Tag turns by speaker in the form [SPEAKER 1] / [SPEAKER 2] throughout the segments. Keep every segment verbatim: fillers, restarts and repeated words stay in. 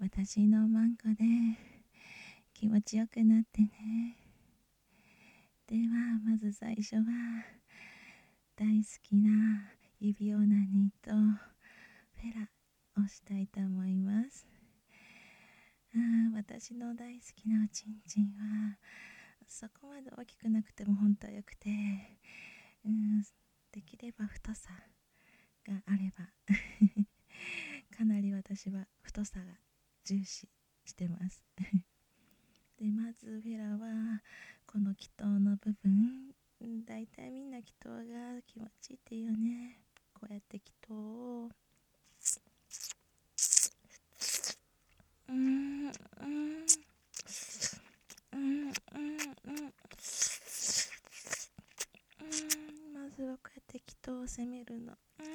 [SPEAKER 1] 私のマンコで気持ちよくなってね。ではまず最初は大好きな指オナニーとフェラをしたいと思います。あ私の大好きなおちんちんはそこまで大きくなくても本当はよくて、うん、できれば太さがあればかなり私は太さが重視してますでまずフェラはこの気筒の部分、だいたいみんな気筒が気持ちいいっていうよね。こうやって気筒をうんうんうんうんうんまずはこうやって気筒を攻めるの。うん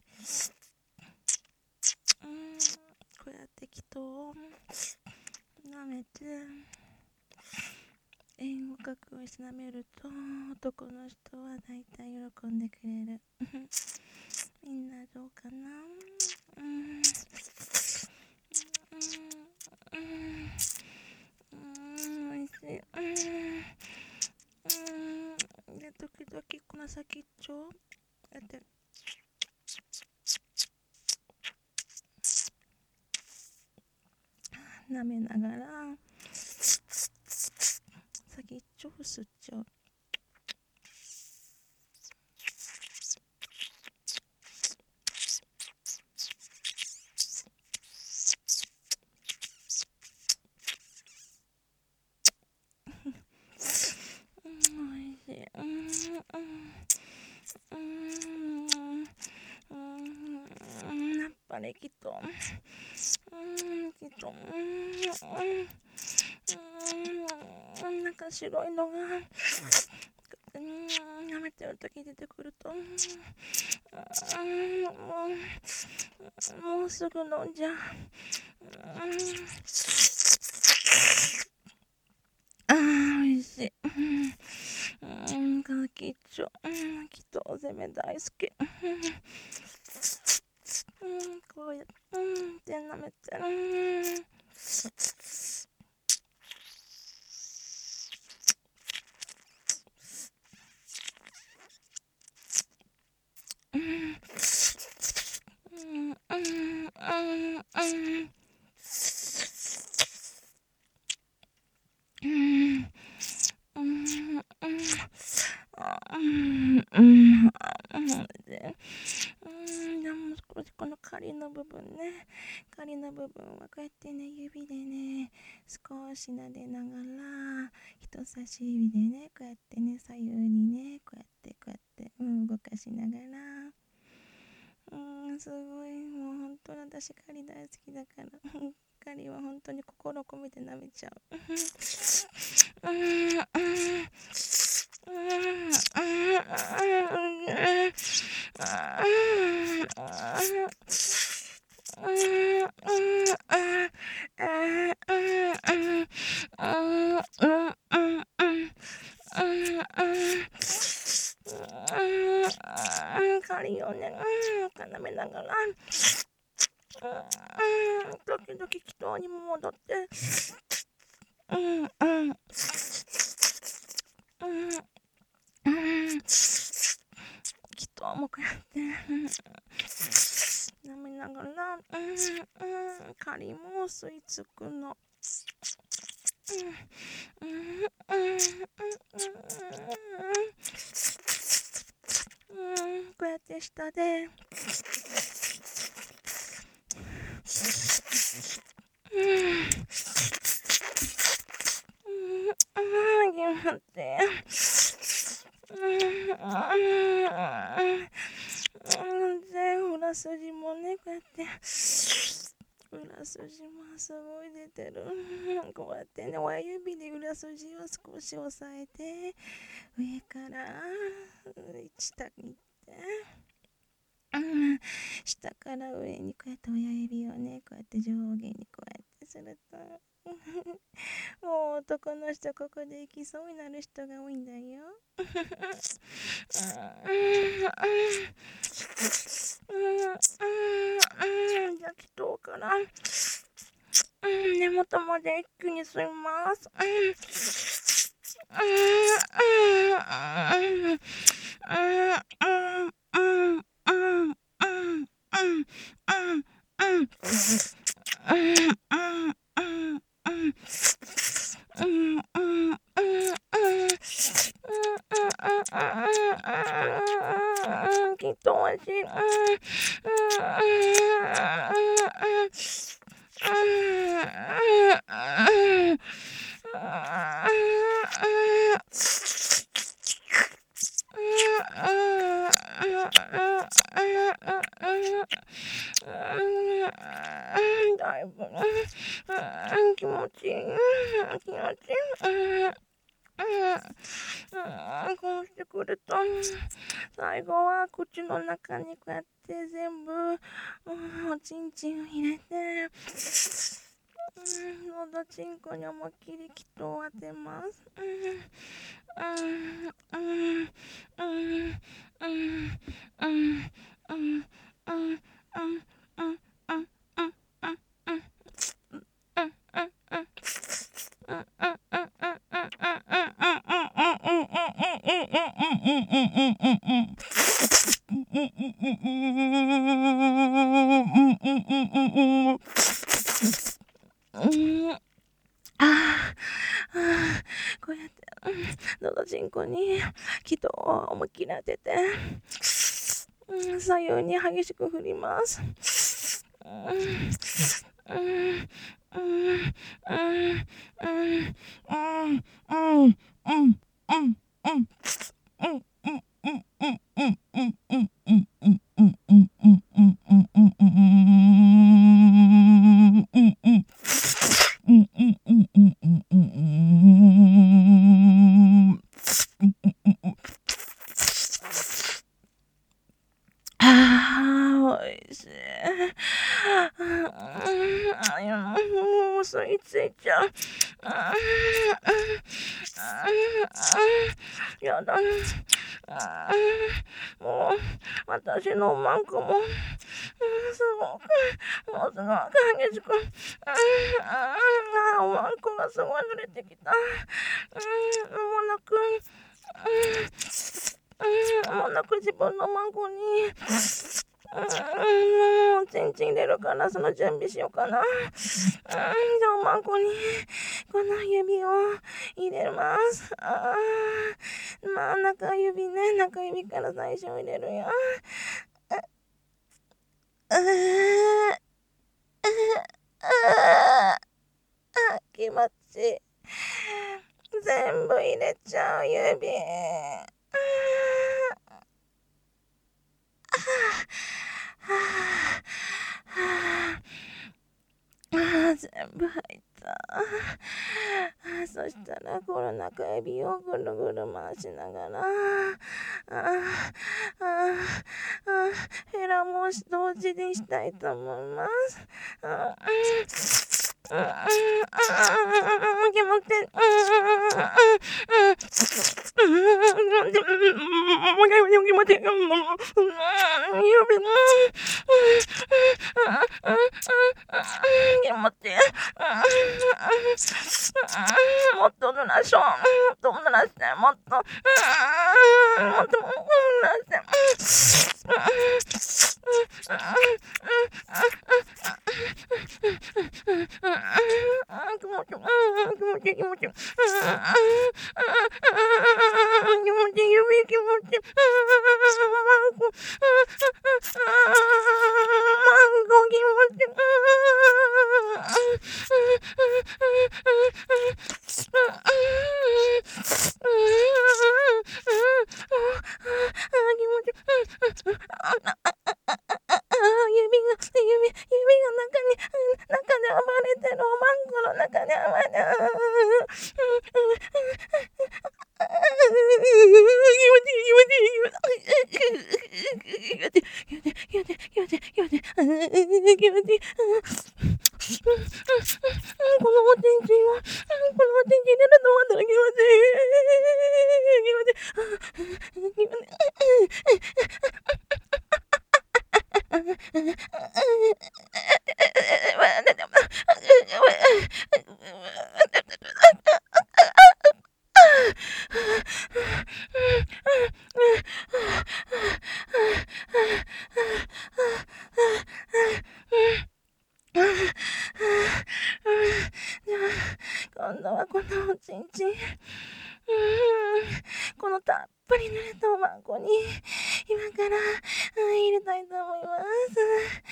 [SPEAKER 1] うんこうやって気筒を舐めて円を描くように舐めると男の人はだいたい喜んでくれるみんなどうかな。うんうんうんうんおいしい。うんうんで時々この先っちょやって舐めながら先っちょを吸っちゃう。おいしい。うんうんうんやっぱりきっとうんきっとうんなんか白いのがうんやめてる時出てくるとうんもうもうすぐ飲んじゃう。うんあーおいしい。うん、ガキッチョ、うん、きっと攻め大好き。うん、こうやって、うん、って舐めて、うん。うん、うん、うん、うん、うん、うん、うん、うん、で、うん、でも少しこの仮の部分ね、仮の部分はこうやってね、指でね、少し撫でながら、人差し指でね、こうやってね、左右にね、こうやって、こうやって、うん、動かしながら、うん、すごい、もう本当に私、カリ大好きだから、カリは本当に心を込めて舐めちゃう。うん、うん、うん、カリをね、絡めながら、時々気筒にも戻って、うんうんうんうん気筒もこうやって舐めながら、うんうん、カリも吸い付くの。うんうんうんうんうんこうやって下でうんうんうん頑張ってうんで裏筋もねこうやって裏筋もすごい出てる。こうやってね親指で裏筋を少し押さえて上から下に行ってうん、下から上にこうやって親指をねこうやって上下にこうやってするともう男の人ここで行きそうになる人が多いんだよ。じゃあ祈祷かな。 うん、根元まで一気に吸います。うん。きっと美味しい。だいぶ気持ちいい。気持ちいい。こうしてくると最後は口の中にこうやって全部、うん、おちんちんを入れて、うん、のどちんこに思いっきり気筒を当てます。こうやって、うん、のどちんこに気筒を思いっきり当てて、うん、左右に激しく振ります。あー、おいしい。あ、いや、もう吸いついちゃう。やだ。もう私のマンクも、うん、すごく、もうすごく激しく、うん、あ、おまんこがすごい濡れてきた。うん、間もなく、うん、間もなく自分のマンコに、うん、ちんちん入れるからその準備しようかな。うん、じゃあおまんこにこの指を入れます。あー、まあ中指ね、中指から最初入れるよ。うー、あー、気持ちいい。全部入れちゃう指。あ、全部入った。あ、そしたらこの中指をぐるぐる回しながら、あああ、ヘラも同時にしたいと思います。あ、うん、うん、気持ちいい。気持ちいい。指も気持ちいい。もっと濡らしょう。もっと濡らして、もっと。もっと濡らして。気持ちいい。気持ちいい。気持ちいい。気持ちいい。指気持ちいい。 今度はこのおちんちん、うーん、このたっぷり濡れたおまんこに今から入れたいと思います。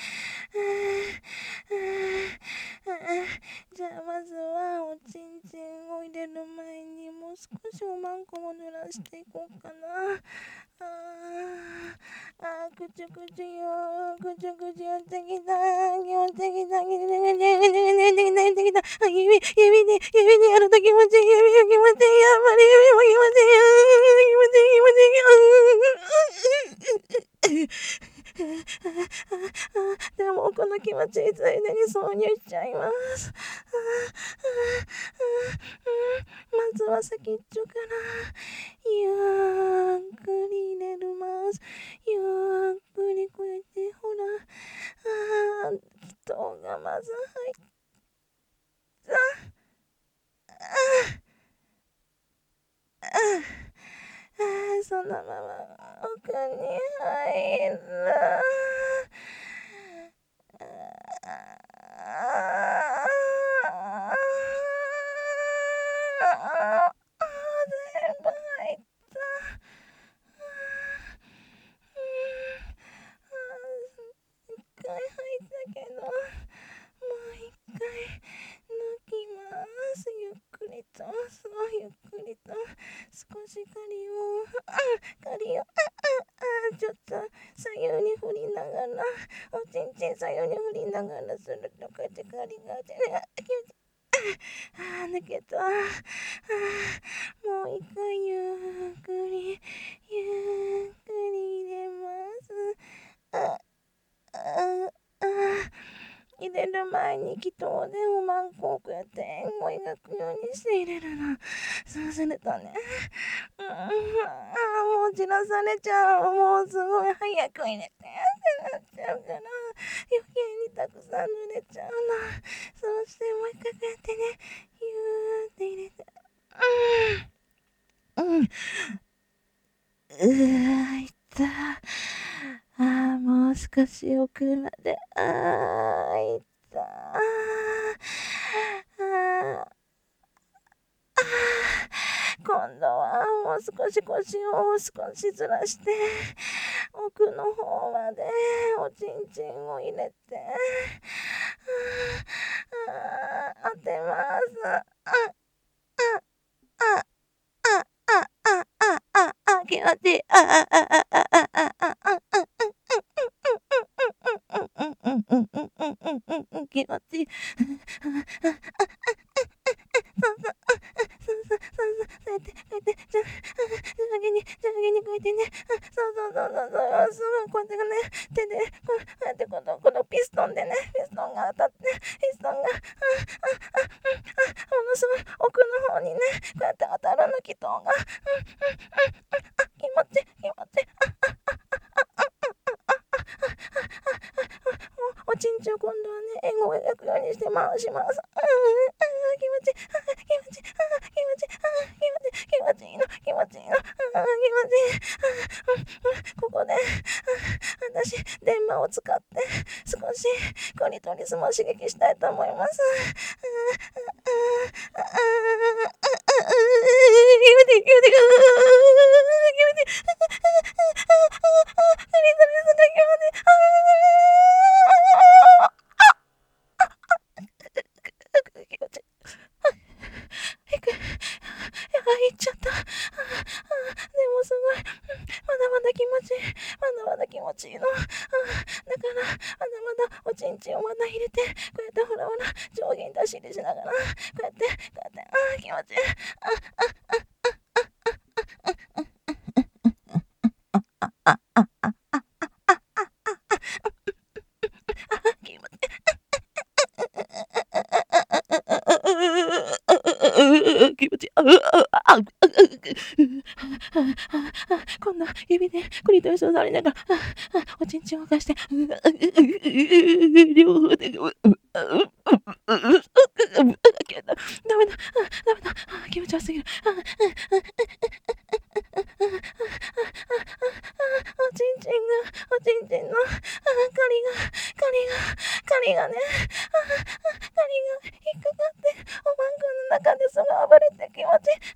[SPEAKER 1] じゃあまずはおちんちんを入れる前にもう少しおまんこも濡らしていこうかな。あーあー、くちゅくちゅよー、くちゅくちゅやってきたー、気持ちきた、きた、きた、きた、きた、きた、あ、指、指で、指でやると気持ちいい、指が気持ちいい、やっぱり指も気持ちいい、気持ちいい、気持ちいい、でもこの気持ちいいついでに挿入しちゃいます。まずは先っちょからゆっくり入れるます。ゆっくりこうやってほら、あー、人がまず入った。ああ、そのまま奥に入る。ああ、全部入った。一回入ったけど、もう一回抜きます。ゆっくりと、そうゆっくりと少し針を、針を、ああ、ちょっと左右に振りながら、おちんちん左右に振りながらするとこうやって針があってね、ああ、抜けた。ああ、もう一回ゆっくりゆっくり入れます。あああ入れる前に祈祷でおまんこをこうやって円を描くようにして入れるの。そうするとね、うん、ああもう散らされちゃう。もうすごい早く入れてってなっちゃうから余計にたくさん濡れちゃうの。そうしてもう一回こうやってね、ゆーって入れて、うんうんうわ、いったあー、もう少し奥まで、あー、いったあー、あー、今度はもう少し腰を少しずらして奥の方までおちんちんを入れて、あー、当てます。あああああああああ気持ちいい。ああああああああああ気持ちいい。そうそう、そうそう、そうそう、そうやって、こうやって、上下に、上下にこうやってね、そうそうそうそう、すごい、こうやってね、手で、こうやってこの、このピストンでね、ピストンが当たって、ピストンが、あ、あ、あ、あ、ものすごい奥の方にね、こうやって当たるの、祈祷が、うん、うん、うん、あ、気持ちいい、気持ちいい、おちんちんを今度はね、円を描くようにして回します。うん、あ、気持ちいい、あ、気持ちいい、あ、気持ちいい、あ、気持ちいい、気持ちいいの、気持ちいいの、あ、気持ちいい、あ、ここで、あ、私、電話を使って少しクリトリスも刺激したいと思います。あ、あ、あ、あ、あ、気持ちいい、気持ちいい、気持ちいい、気持ちいい、クリトリスが気持ちいい、気持ちいい。いく、やばい、行っちゃった。ああ、でもすごい、まだまだ気持ちいい。まだまだ気持ちいいの。ああ、だから、まだまだおちんちんをまだ入れて、こうやってほらほら、上下に出し入れしながら、こうやって、こうやって、ああ、気持ちいい。ああ、あ、気持ちいい。気持ちいい。今度は指でクリトリスを触りながら、おちんちんを動かして、両方で、ダメだ、ダメだ、気持ち悪すぎる。おちんちんが、おちんちんの、狩りが、狩りが、狩りがね、 が引っかかっておまんこの中ですが暴れて気持ちいい。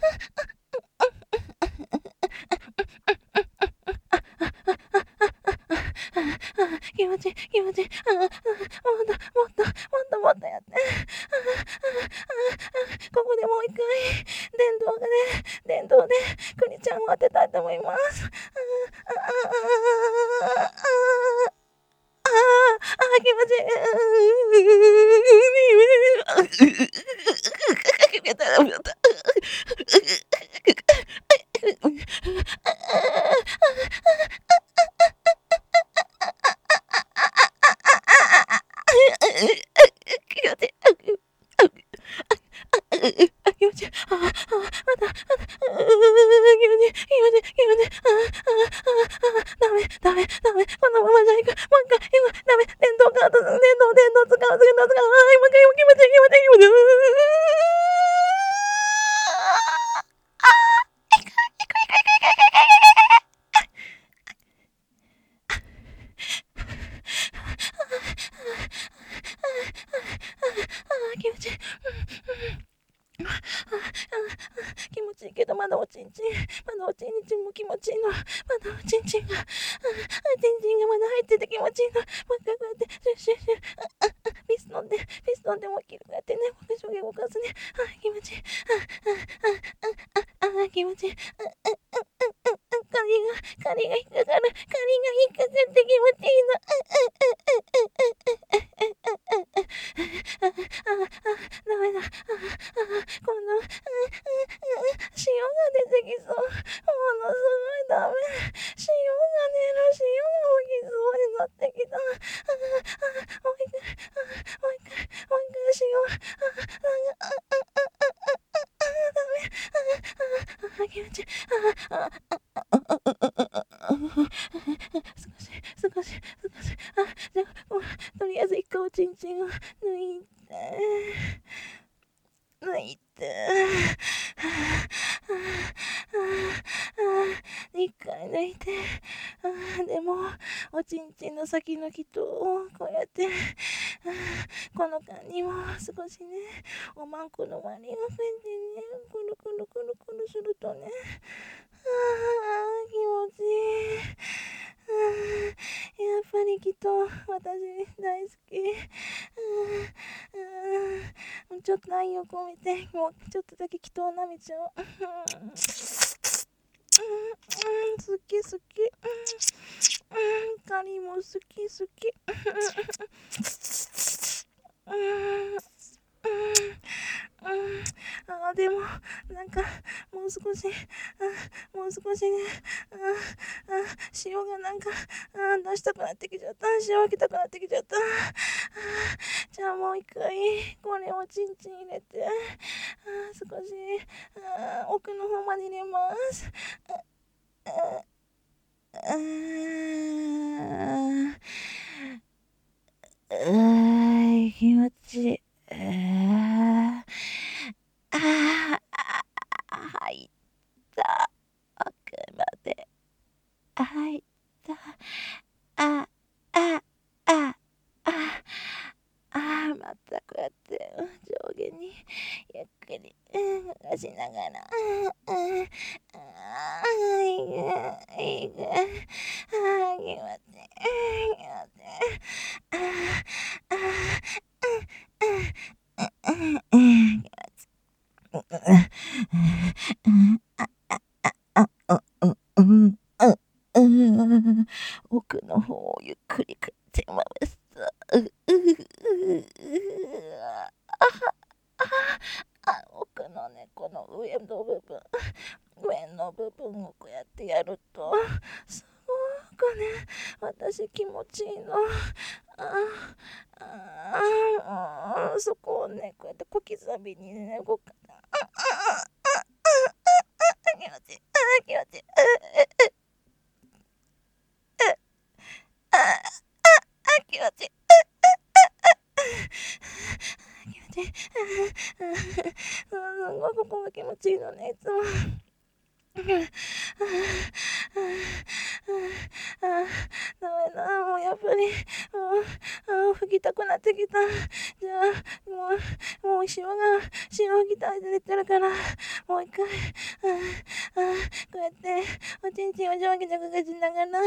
[SPEAKER 1] 気持ちいい気持ちいい。ああ、もっともっともっともっとやって。ここでもう一回電動で電動でくにちゃんを当てたいと思います。ああ気持ちいダメダメこのままじゃいく。もう一回今ダメ電動カード電動電動使う電動使う。ああもう一回気持ちいい気持ちいい気持ちいい。気持ちいい気持ちいいけどまだおちんちんまだおちんちんも気持ちいいの。まだおちんちんがちんちんがまだ入ってて気持ちいいの。もう一回こうやってシュッシュッシュッピストンでピストンでもう一回こうやってね上下動かすね。あ気持ちいいああ気持ちいい。カニがカニが引っかかるカニが引っかかって気持ちいいの。ダメだこの塩が出てきそう。ものすごいダメ。塩が出る塩が起きそうになってきた。もう一回もう一回もう一回塩ダメ気持ちいい。少し少し少しあじゃあとりあえず一回おちんちんを抜いて抜いて一回抜いてあでもおちんちんの先の人をこうやってこの間にも少しねおまんこの周りをこうやってねくるくるくるくるするとねあ気持ちいい。やっぱりきっと私大好き。ちょっと愛を込めてもうちょっとだけ祈祷なめちゃおう。好き好き。カリも好き好き。あでもなんかもう少しあもう少しねああ塩がなんかあ出したくなってきちゃった。塩開けたくなってきちゃった。じゃあもう一回これをチンチン入れてあ少しあ奥の方まで入れます。あああ気持ちいい。ああ入った奥まで入ったあああああまたこうやって上下にゆっくり動かしながらああいいねいいねあ気持ちいい気持ちいいああああ気持ちいい奥の方をゆっくりくって回すと奥のねこの上の部分上の部分をこうやってやるとすごくね私気持ちいいの。ああそこをねこうやって小刻みにね動か気持ちいい気持ちいい気持ちいい気持ちいいすごいここが気持ちいいのねいつも。 ああ、ダメだ。もうやっぱり、もう、ああ、吹きたくなってきた。じゃあ、もう、もう潮が、潮吹きたいで出てるから、もう一回、ああ、ああ、こうやって、おちんちんを上下上下しながら、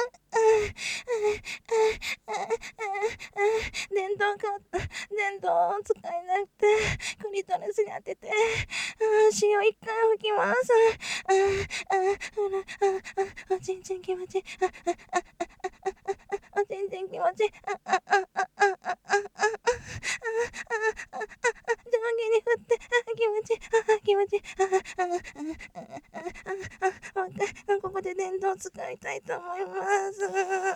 [SPEAKER 1] 電動か、電動を使えなくて、クリトリスに当てて、潮一回吹きます。ああ、ほら、あ、おちんちん気持ちいい。おちんちん気持ちいい。上下に振って、気持ちいい。気持ちいい。もう一回、ここで電動使いたいと思います。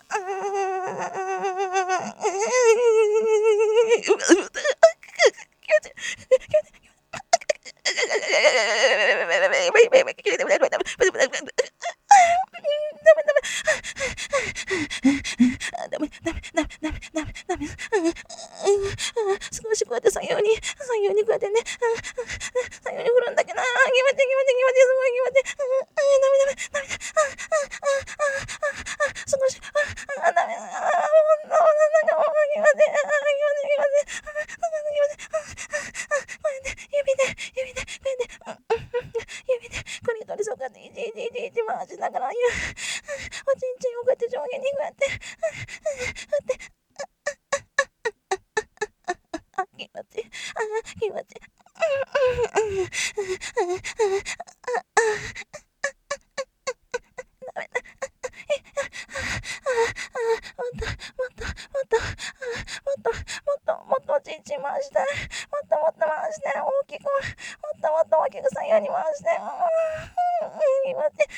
[SPEAKER 1] ダメダメダメダメダメダメ少しこうやって左右に左右にこうやってね左右に振るんだけど、気持ちいい気持ちいい気持ちいいすごい気持ちいい。ダメダメダメ少しダメだもうなんかもう気持ちいい気持ちいい気持ちいい気持ちいいこうやって指で指でこうやって指でクリトリスをこうやっていちいちいちいち回しながらおちんちんをこうやって上下にこうやって振って気持ちいい気持ちいいダメだもっともっともっともっともっともっとおちんちん回したいもっともっと回して大きくもっともっと大きく左右に回して気持ちいい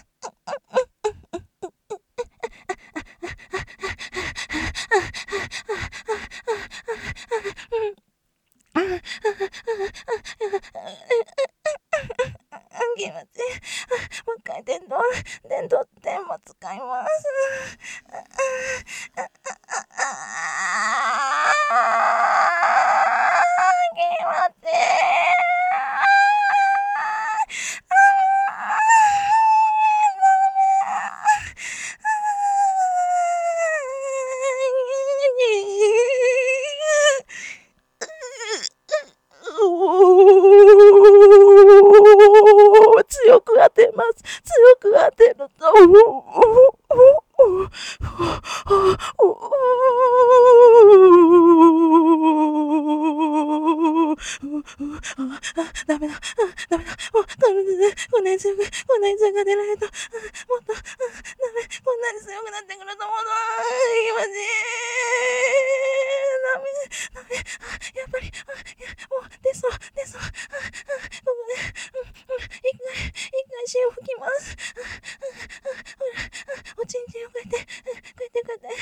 [SPEAKER 1] 気持ちいい。もう一回電動、電動電も使います。気持ちいい。強く当てます。強く当てると、ダメだ、ダメだ、もう、こんなに強く、こんなに強く当てられると、もっと、ダメ、こんなに強くなってくると思うと、気持ちいい。ダメ、ダメ、やっぱり、もう、出そう、出そう、ここで、一回、一回潮吹きます。ほら、おちんちんをこうやって、こうやってこうやって、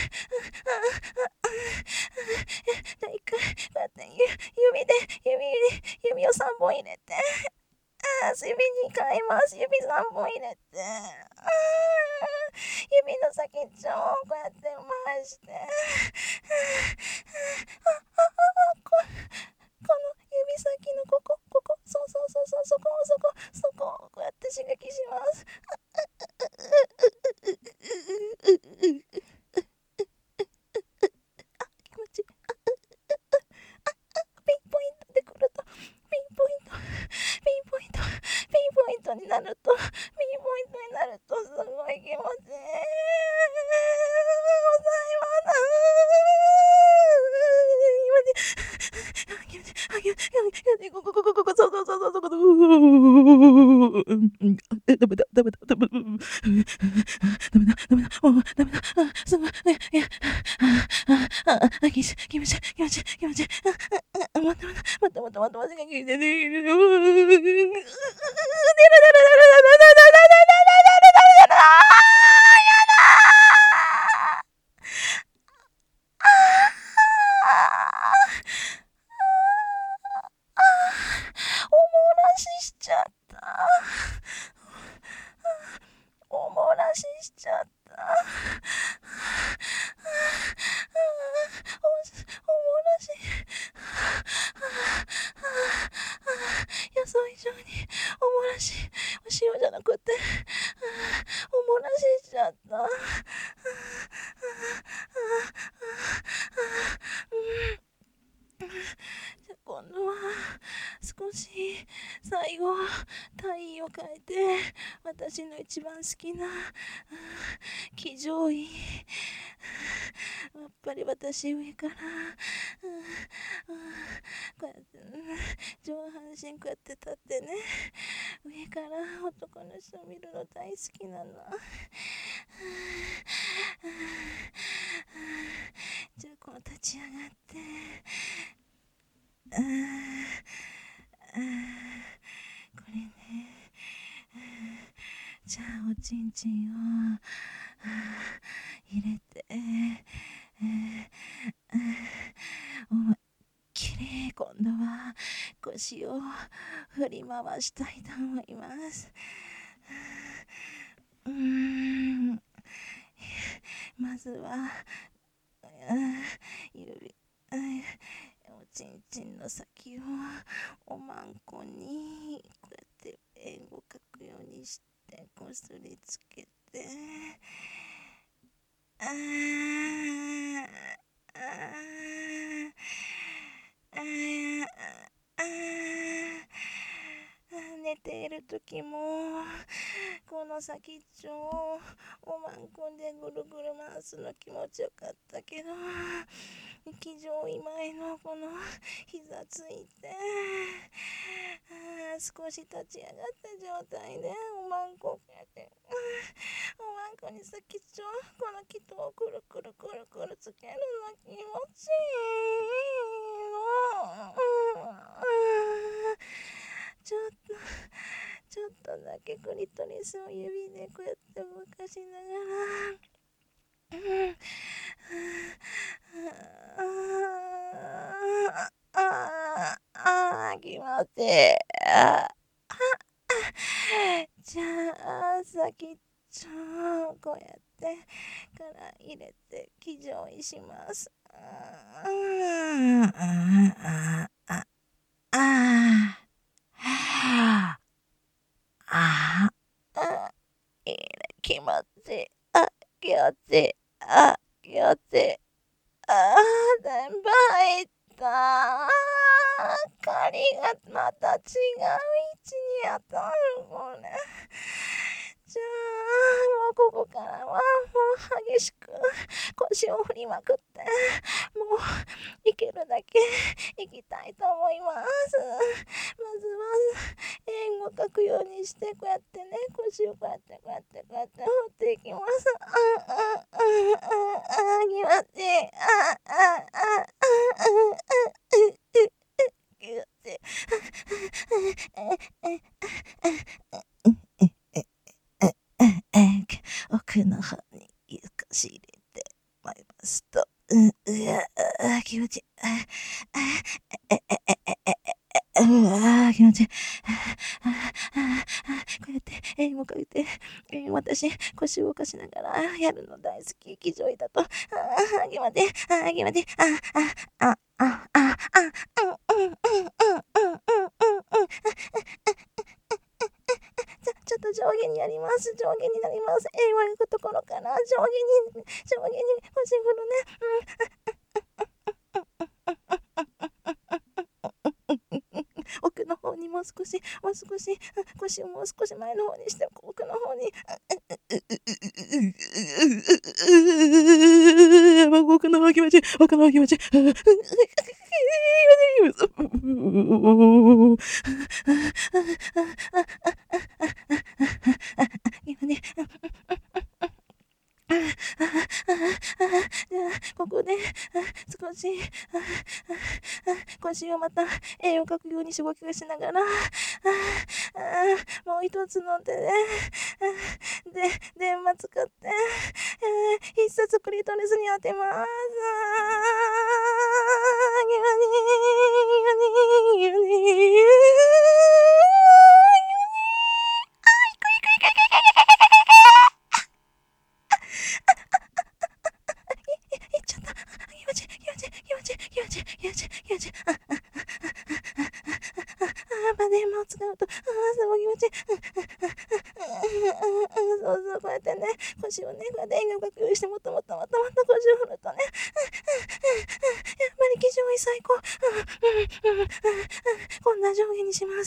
[SPEAKER 1] じゃあ一回、こうやって指で、指に、指をさんぼん入れて、指に変えます。指さんぼん入れて、指の先っちょをこうやって回して、この指先のここ、ここ、そうそうそうそう、そこ、そこ、そこをこうやって刺激します。気持ちいい。ピンポイントでくると、ピンポイント、ピンポイント、ピンポイントになると、ピンポイントになると、すごい気持ちいい。ございます。気持ちいい。気持ちいい。気持ちいい。ここ、ここ、ここ、そうそうそうそう、そこ、ダメだ、ダメだ、ダメだ、ダメだ、ダメだ、ダメだ、すごい、いや、気持ちいい、気持ちいい、気持ちいい、気持ちいい。待って、待って、待って、待って、待って、待って、待って、おもらししちゃった。おもらししちゃった。おもらし。予想以上におもらし、お塩じゃなくて、おもらししちゃった。 少し最後体位を変えて私の一番好きな騎乗位、やっぱり私上からこうやって上半身こうやって立ってね、上から男の人を見るの大好きなの。じゃあこう立ち上がってあーあーこれね、じゃあおちんちんを入れて、えー、思いっきり今度は腰を振り回したいと思います。うーんまずは指おちんちんの先をおまんこにこうやって円を描くようにしてこすりつけて、あーあーあーあー寝ている時もこの先っちょをおまんこでぐるぐる回すの気持ちよかったけど、騎乗位前のこの膝ついてあ少し立ち上がった状態でおまんこをやっておまんこに先っちょこの木とをくるくるくるくるつけるの気持ちいいの、うんちょっとちょっとだけクリトリスを指でこうやって動かしながら、うんああああ気持ちいい。あじゃあ先っちょこうやってから入れて騎乗位します。ああああああああいいね、気持ちいい。あ気持ちいい。あ気持ちいい。あー全部入った。針がまた違う位置に当たるこれ。じゃあもうここからはもう激しく腰を振りまくってもういけるだけいきたいと思います。まずは円を描くようにしてこうやってね腰をこうやってこうやってこうやって振っていきます。あああああ気持ちいい。あああああ気持ちいい。奥の方にゆかし入れてまいりますと、うん、うわあ気持ちいい。ああええええええうわ気持ちいい。ああこうやって円をかけて私腰を動かしながらやるの大好き。騎乗位だとああ気持ちいい。ああ気持ちいい。ああああああうんうんうんうんうんうんうんちょっと上下にやります。上下になります。円を描くところから上下に上下に腰振るね。奥の方にもう少しもう少し腰をもう少し前の方にして奥の方に奥の方気持ちいい。奥の方気持ちいい。今ねここで少し腰をまた円を描くようにし動きをしながらもう一つの手でで電話使って必殺クリトリスに当てます。電話を使うと、ああ、すごい気持ちいい。そうそう、こうやってね、腰をね、こうやって円を描くようにして、もっともっともっともっと腰を振るとね、やっぱり騎乗位最高。 こ、こんな上下にします。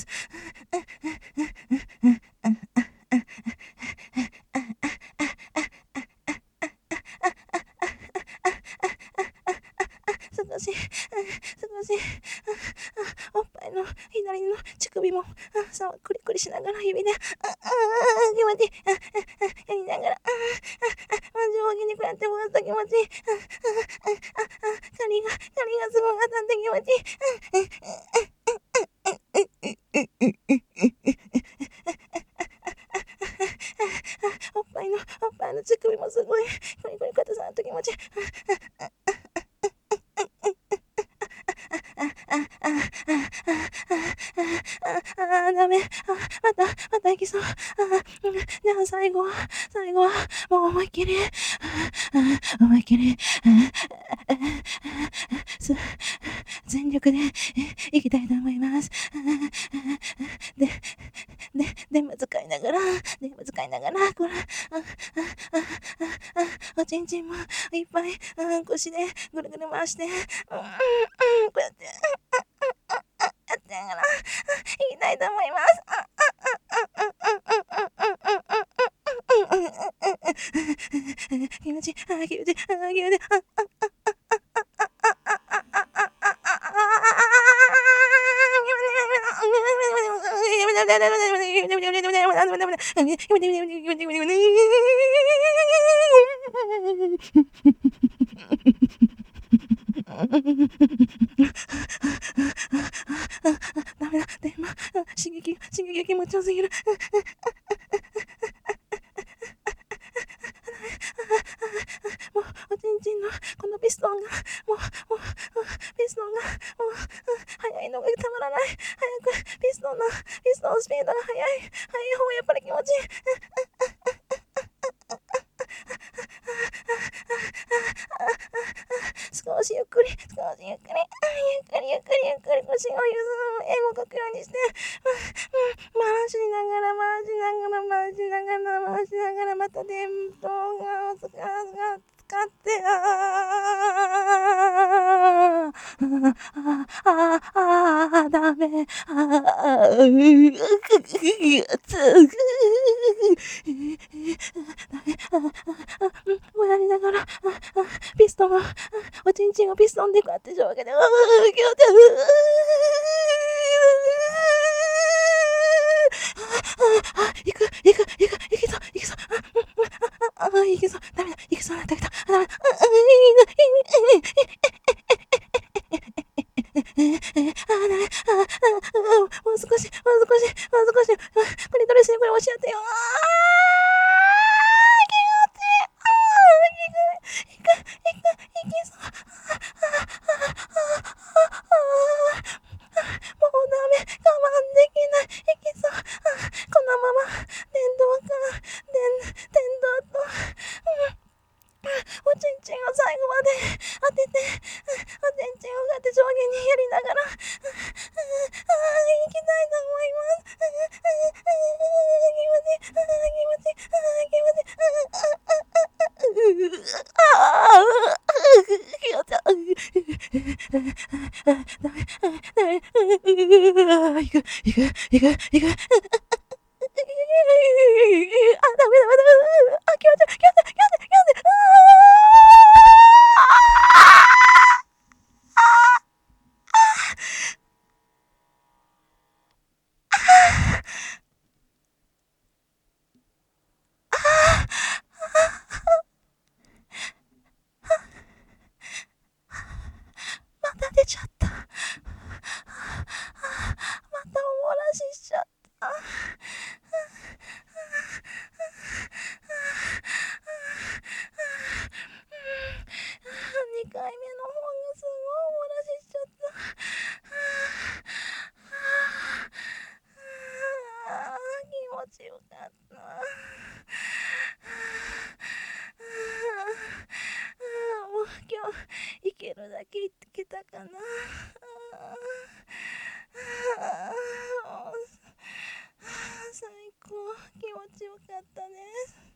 [SPEAKER 1] 少し、少し、おっぱいの左の乳首もさクリクリしながら指で、ああ気持ちいい、やりながら、あ上下にこうやって回すと気持ちいい、髪が、髪がすごい当たって気持ちいい。おっぱいの、おっぱいの乳首もすごい、こリコリこうやって触ると気持ちいい。ああ、ダメ。あ、また、また行きそう。あじゃあ最後は、最後は、もう思いっきり、思いっきり、全力で行きたいと思います。で、で、電話使いながら、電話使いながら、これ、おちんちんもいっぱい、腰でぐるぐる回して、こうやって、やってながら、行きたいと思います。気持ちいい、気持ちいい、気持ちいい。ダメだ、でも刺激刺激が気持ちよすぎる。もうおちんちんのこのピストンがもうもうピストンがもう速いのがたまらない。早くピストンのピストンのスピードが速い速い方がやっぱり気持ちいい。少しゆっくり、少しゆっくり、ゆっくりゆっくりゆっくり腰をゆず円を描くようにして、回しながら回しながら回しながら回しながらまた電動が使ってあああああダメああううつぐもうやりながらピストンをおちんちんをピストンでこうやって上下でうー気持ち悪い行く行く行く行きそう行きそうああ行きそうダメだ行きそうなってきたダメだもう少しもう少しもう少しクリトリスにこれ押し当てようおちんちんを最後まで当てて、おちんちんをこうやって上下にやりながら、ああ、行きたいと思います。気持ちいい、気持ちいい、気持ちいい、ああ、ダメ、ダメ、行く、行く、行く、行く。あ、ダメだ、ダメだ、あ、気持ちいい、気持ちいい、気持ちいい、気持ちいい、また出ちゃった。またおもらししちゃった。にかいめの方がすごいおもらししちゃった。気持ちよかった。もう今日いけるだけいけたかな。最高気持ちよかったです。